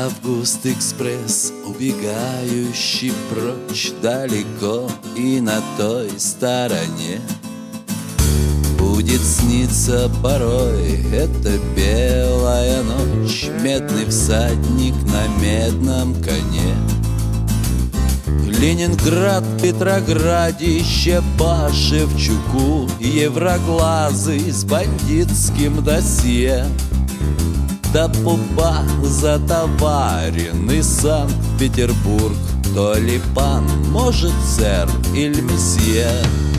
Август-экспресс, убегающий прочь далеко, и на той стороне будет сниться порой эта белая ночь. Медный всадник на медном коне. Ленинград, Петроградище, по Шевчуку, евроглазый с бандитским досье. Да пупа затоваренный Санкт-Петербург, то ли пан, может, сэр или месье.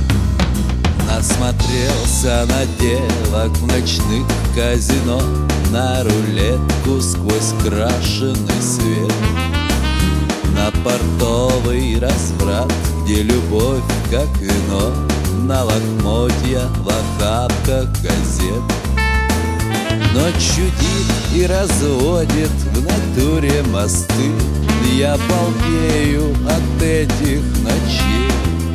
Насмотрелся на девок в ночных казино, на рулетку сквозь крашеный свет, на портовый разврат, где любовь как вино, на лохмотья в охапках газет. Но чудит и разводит в натуре мосты. Я балдею от этих ночей.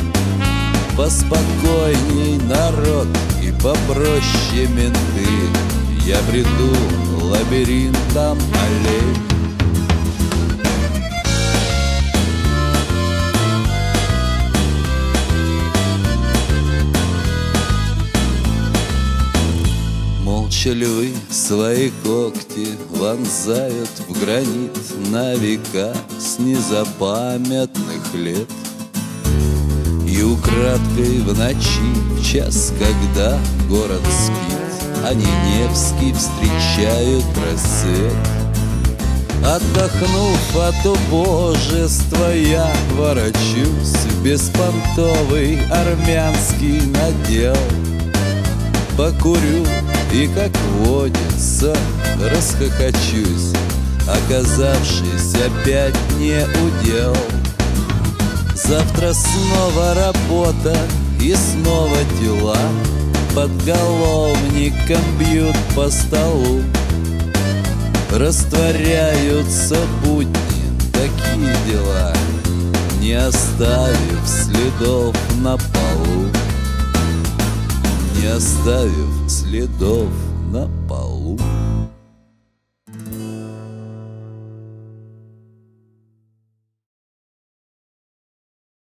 Поспокойней народ и попроще менты. Я бреду лабиринтом аллей. Молча львы свои когти вонзают в гранит на века с незапамятных лет. И украдкой в ночи, в час, когда город спит, они Невский встречают рассвет. Отдохнув от убожества, я ворочусь в беспонтовый армянский надел. Покурю и, как водится, расхохочусь, оказавшись опять не удел. Завтра снова работа и снова дела, подголовником бьют по столу. Растворяются будни, такие дела, не оставив следов на полу. Не оставив следов на полу.